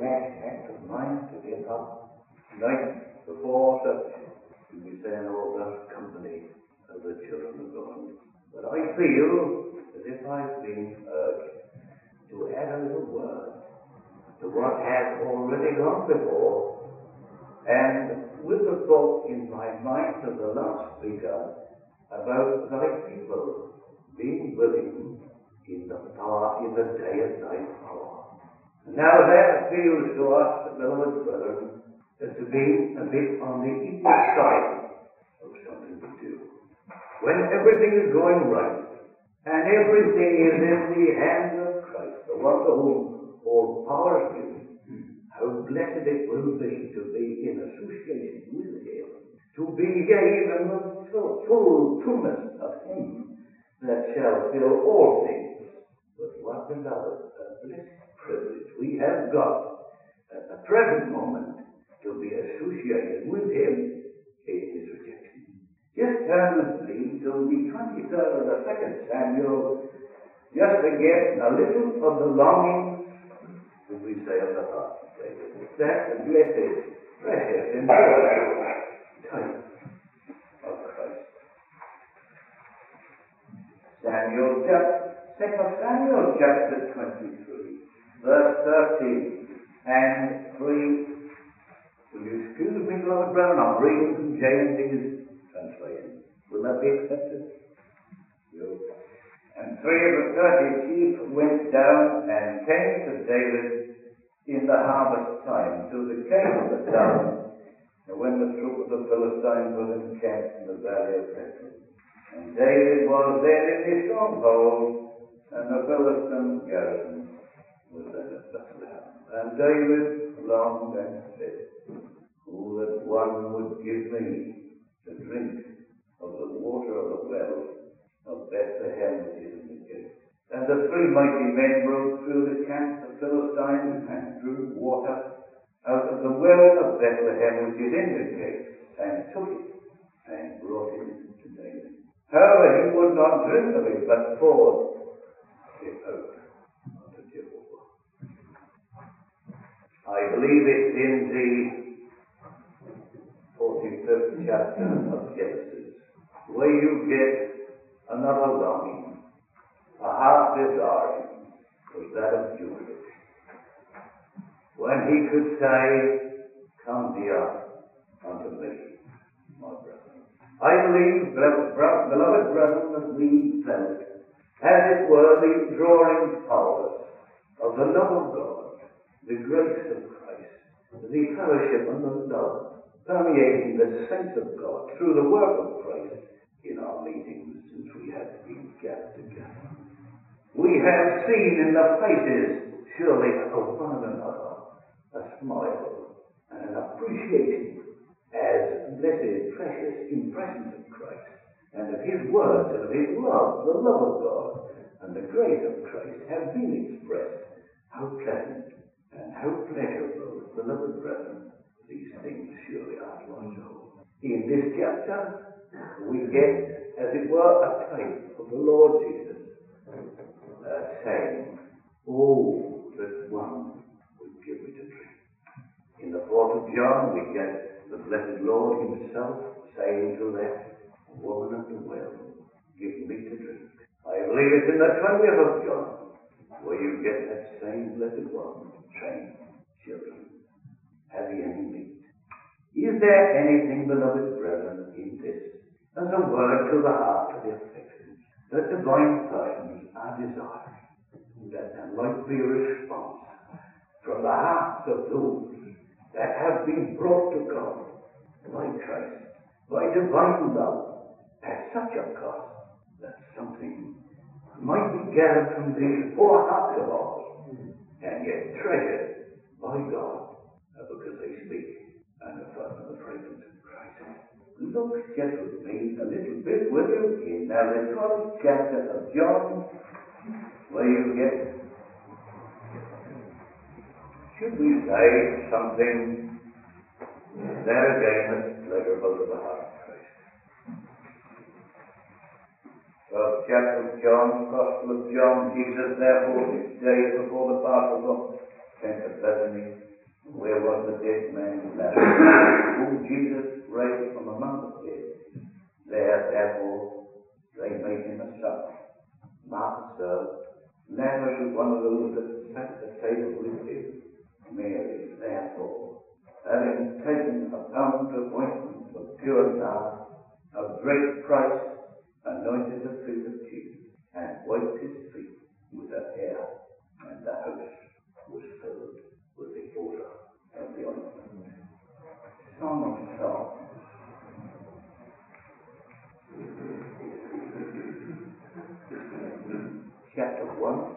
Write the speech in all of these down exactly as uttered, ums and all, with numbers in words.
rash act of mine to get up night before such to be saying all that company of the children of God. But I feel as if I've been urged to add a little word to what has already gone before, and with the thought in my mind of the last speaker about thy people being willing in the power, in the day of thy power. Now that appeals to us, beloved brethren, to be a bit on the equal side of something to do. When everything is going right, and everything is in the hands of Christ, the one to whom all power is given, how blessed it will be to be in association with him, to be even the full, full fullness of him that shall fill all things. But what beloved, a blessed privilege we have got at the present moment to be associated with him in his rejection. Just turn with me to the twenty-third of the second Samuel, just to get a little of the longing, as we say, of the heart. That blessed, precious, and joyful type of Christ. Samuel chapter, second Samuel chapter twenty-three, verse thirteen and three. Will you excuse me, beloved brethren? I'm reading from James's translation. Will that be accepted? No. And three of the thirty chief went down and came to David in the harvest time to the gate of the town, and when the troop of the Philistines was encamped in the valley of Rephaim. And David was then in his stronghold, and the Philistine garrison was then at Bethlehem. And David longed and said, "Oh, that one would give me to drink of the water of the well of Bethlehem which is in the gate." And the three mighty men rode through the camp of the Philistines and drew water out of the well of Bethlehem which is in the gate, and took it and brought it to David. However, he would not drink of it, but poured it out unto Jehovah. I believe it's in the forty-fifth chapter of Genesis, where you get another longing, a heart desiring, was that of Judah. When he could say, "Come near unto me, my brethren." I believe, beloved brethren, that we felt, as it were, the drawing powers of the love of God, the grace of Christ, the fellowship and the love permeating the saints of God through the work of Christ in our meetings since we have been gathered together. We have seen in the faces, surely, of one another, a smile and an appreciation as blessed, precious impressions of Christ and of his words and of his love, the love of God and the grace of Christ have been expressed. How pleasant and how pleasurable, beloved brethren, these things surely are to our soul. In this chapter, we get, as it were, a type of the Lord Jesus uh, saying, "Oh, that one would give me to drink." In the fourth of John, we get the blessed Lord himself saying to that woman at the well, "Give me to drink." I believe it's in the twentieth of John where you get that same blessed one saying, "Children, have ye any meat?" Is there anything, beloved brethren, in this as a word to the heart of the affections that divine persons are desiring, that there might be a response from the hearts of those that have been brought to God by Christ, by divine love, at such a cost that something might be gathered from these poor hearts of ours, and yet treasured by God, because they speak and affirm the fragrance of Christ. Look just with me a little bit, will you, in now the twelfth chapter of John, where you get, should we say, something there again that's pleasurable to the heart of Christ. twelfth chapter of John, Gospel of John. Jesus, therefore, six days before the Passover, came to Bethany, where was the dead man Lazarus, whom Jesus raised from among the dead. There, therefore, they made him a supper. Martha served. Lazarus was one of those that sat at the table with him. Mary, therefore, having taken a pound of ointment of pure nard, of great price, anointed the feet of Jesus, and wiped his feet with her hair, and the house was filled with the odor of the ointment. Song of Songs. Chapter one,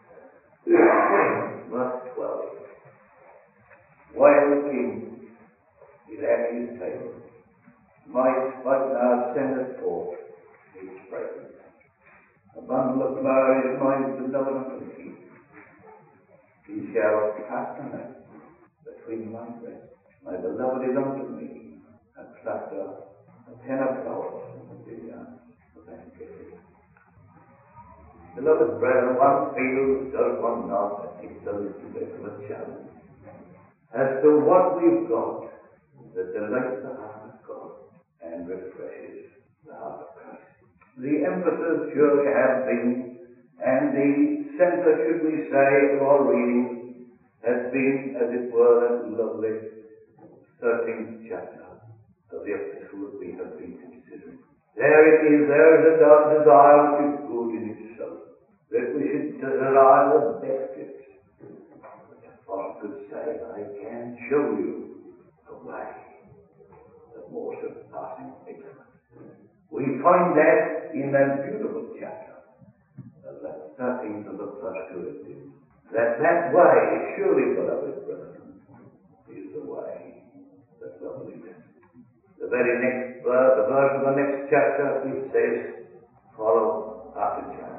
verse twelve. While the king is at his table, my spikenard sendeth forth his fragrance. A bundle of flour is mine beloved unto me. He shall cast a net between my breasts. My beloved is unto me a cluster of tenor flowers in the vineyard of Engedi. Beloved brethren, one feels, does one not, that it's a little bit of a challenge as to what we've got that delights the heart of God and refreshes the heart of Christ. The emphasis surely has been, and the center, should we say, of our reading has been, as it were, that lovely thirteenth chapter of the epistle that we have been considering. There it is, there is a God desire which is good in itself, that we should desire the best gifts. Or could say, I can show you a way of more surpassing excellence. We find that in that beautiful chapter of that thirteenth of the first Corinthians, that that way, surely, beloved brethren, is the way that love leads. The very next verse, the verse of the next chapter, it says, follow after chapter.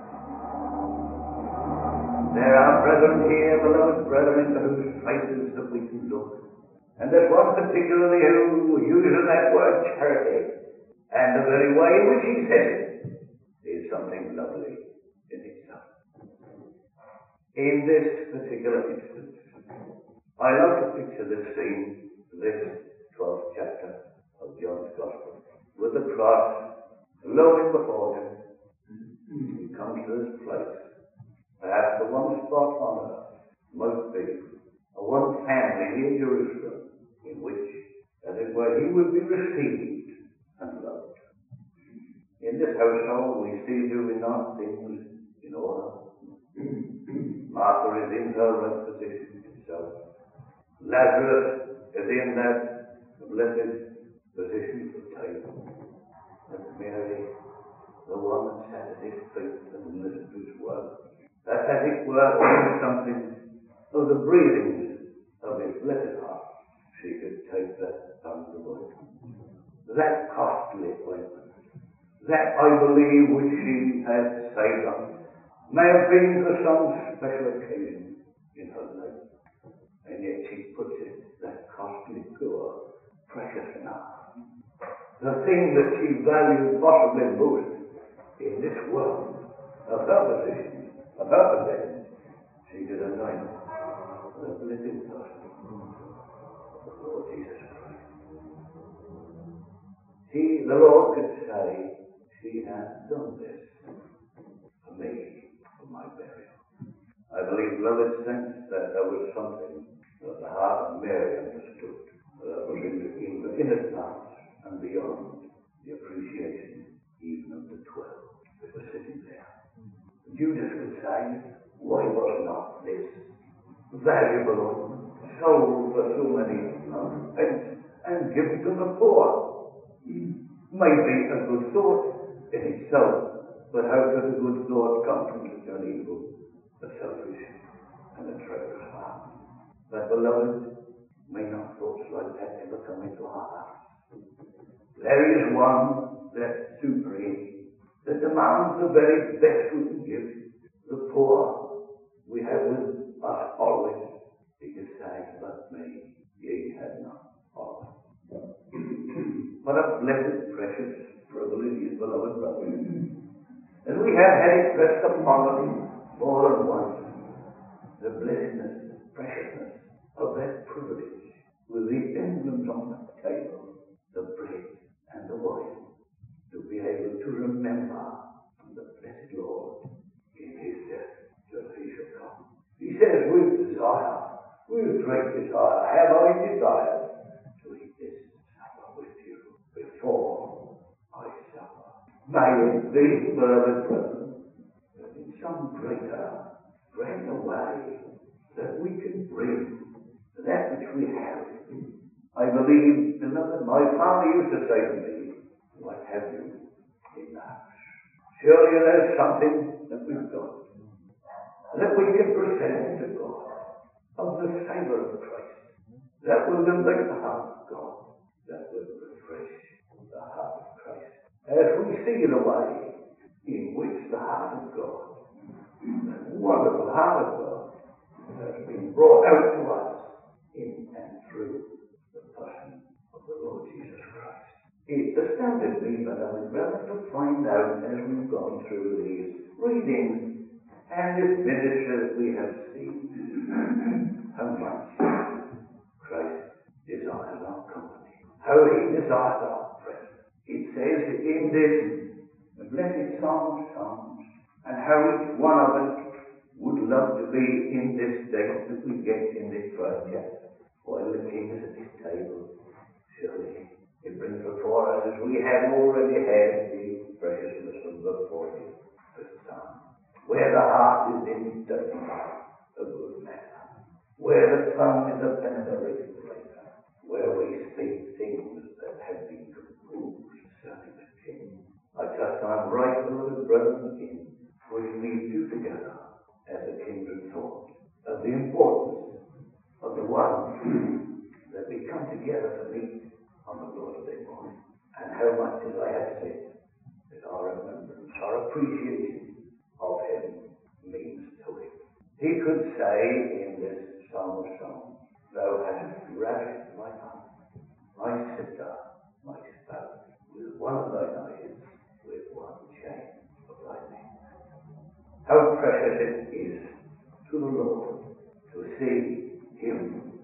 There are brethren here, beloved brethren, into whose faces that we can look. And there's one particularly who uses that word charity. And the very way in which he says it is something lovely in itself. In this particular instance, I love to picture this scene, this twelfth chapter of John's Gospel, with the cross glowing before him. He comes to this place. Perhaps the one spot on earth might be a one family near Jerusalem in which, as it were, he would be received and loved. In this household we see, do we not, things in order? Martha is in her right position itself. Lazarus is in that blessed position to table. And Mary, the one that sat at his feet and listened to his word, that, as it were, in something of the breathings of his blessed heart, she could take that pound of ointment, that costly ointment, that, I believe, which she had saved up, may have been for some special occasion in her life, and yet she puts it, that costly, pure, precious now, the thing that she valued possibly most in this world of her position, of her possession, she did anoint the blessed person of the Lord Jesus Christ. He, the Lord, could say, she has done this for me, for my burial. I believe, beloved saints, that there was something that the heart of Mary understood, that was in, in, in advance and beyond the appreciation even of the twelve that were sitting there. Judas would say, why was not this valuable ointment sold for so many pence and given to the poor? Maybe a good thought in itself, but how could a good thought come from such an evil, a selfish, and a treacherous heart? But, beloved, may not thoughts like that ever come into our hearts? There is one that's supreme, that demands the very best we can give. The poor we have with us always. He could say, but me ye have not always. What a blessed, precious privilege, beloved brothers. And we have had it pressed upon us more than once. The blessedness, preciousness of that privilege. with great desire have I desired to eat this supper with you before I suffer. May it be, beloved brethren, that in some greater, greater way that we can bring that which we have. I believe, beloved, my father used to say to me, what have you in the house? Surely there's something that we've got, that we can present to God, of the savour of Christ, that will delight the heart of God, that will refresh the heart of Christ. As we see the way in which the heart of God, that wonderful heart of God, has been brought out to us in and through the person of the Lord Jesus Christ. It astounded me, but I would rather to find out as we've gone through these readings and this ministry that we have seen, how much Christ desires our company, how he desires our presence. It says in this blessed Psalm of Psalms, and how each one of us would love to be in this state that we get in this first chapter, while the king is at his table. Surely it brings before us, as we have already had, the preciousness of the forty-fifth Psalm, where the heart is in dirty, a good matter, where the tongue is a penetrating flavor, where we speak things that have been composed concerning the king. I trust I'm right, beloved brethren, in putting these two together as a kindred thought of the importance of the one that we come together to meet on the Lord's Day morning, and how much, as I have said, that our remembrance, our appreciation of him means to him. He could say in this Psalm of Songs, thou hast ravished my heart, my sister, my spouse, with one of thine eyes, with one chain of thy neck. How precious it is to the Lord to see him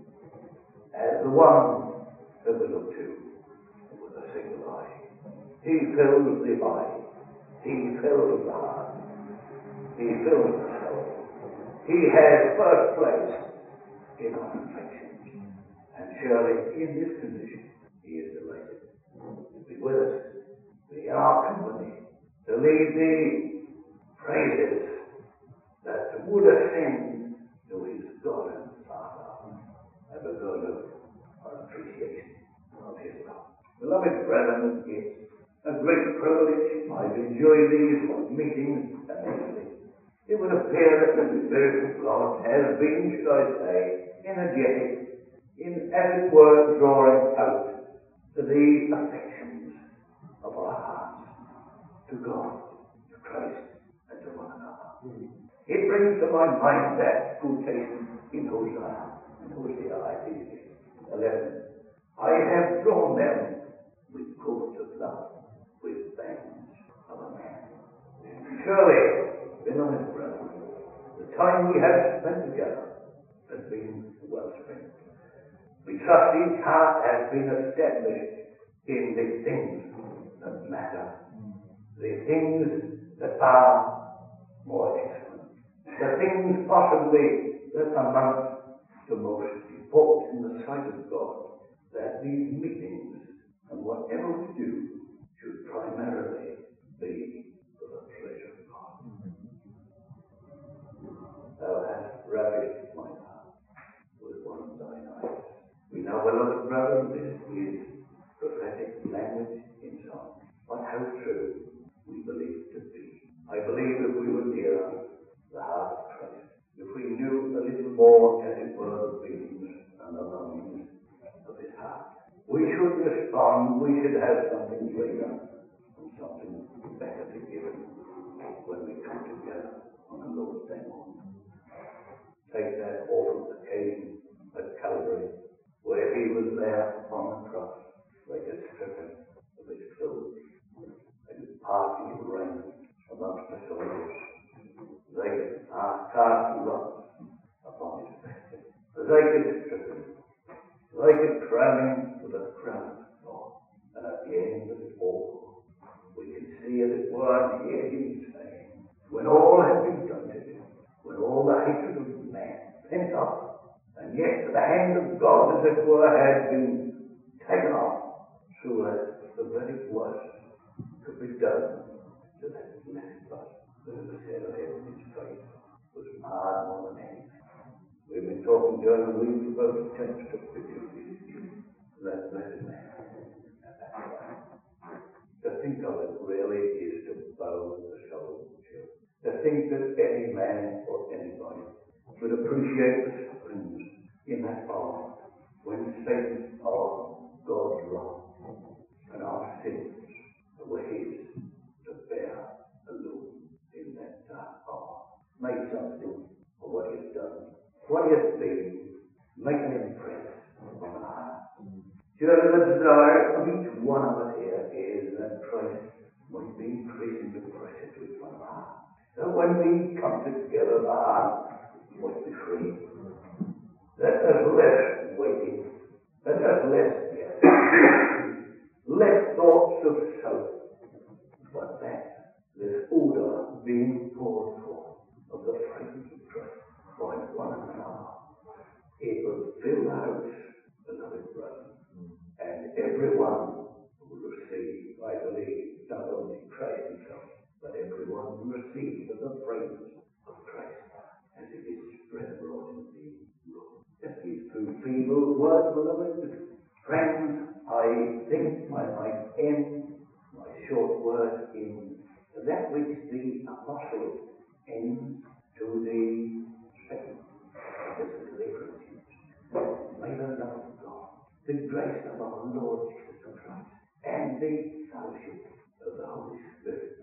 as the one that we look to with a single eye. He fills the eye. He fills the heart. He fills the soul. He has first place in our affections. And surely in this condition he is delighted to be with us, to be in our company, to lead the praises that would ascend to his God and Father, and because of our appreciation of his love. Beloved brethren, it's a great privilege. I've enjoyed these meetings immensely. It would appear that the Spirit of God has been, should I say, energetic, in, as it were, drawing out the affections of our hearts to God, to Christ, and to one another. It brings to my mind that quotation in Hosea, in Hosea, I think, eleven. I have drawn them with cords of love, with bands of a man. Surely, beloved brethren, the time we have spent together has been well spent. We trust each heart has been established in the things that matter, the things that are more excellent, the things possibly that amount to most important in the sight of God, that these meetings and whatever we do should primarily be for the pleasure of God. Thou hast ravished my heart with one of thine eyes. We know, beloved brethren, this is prophetic language in song, but how true we believe to be. I believe if we were near the heart of Christ, if we knew a little more, as it were, the feelings and the longings of his heart, we should respond. We should have something greater and something better to give him when we come together on the Lord's Day morning. Take that awful occasion at Calvary, where he was there upon the cross, like a stricken of his clothes, and parting his raiment amongst the soldiers. They could cast lots upon his vesture. They could strip him. They could crown him with a crown of thorns. And at the end of it all, we can see, as it were, and hear him saying, when all had been done to him, when all the hatred of man pent up, and yet yet the hand of God, as it were, had been taken off, so that the very worst could be done to that blessed body. But it was said of him, his faith was hard more than anything. We've been talking during the week about the tempest of that blessed man. To think of it really is to bow the soul of children. To think that any man or anybody would appreciate the sufferings in that hour when Satan's power, God's wrath, and our sins were his to bear alone in that dark hour. May something of what he has done, what he has been, make an impress on our hearts. Surely the desire of each one of us here is that Christ might be increasing the precious with one of our hearts. That when we come together, the heart might be free. That there's less waiting, that there's less guessing, less thoughts of self, but that this odour being poured forth of the fragrance of Christ by one another, it will fill the house, beloved brethren, and everyone will receive, I believe, not only Christ himself, but everyone will receive of the fragrance of Christ as it is spread abroad in the room. Just these two feeble words, beloved friends, I think I might end my short word in that which the apostle ends to the second epistle to the Corinthians. May the love of God, the grace of our Lord Jesus Christ, and the fellowship of the Holy Spirit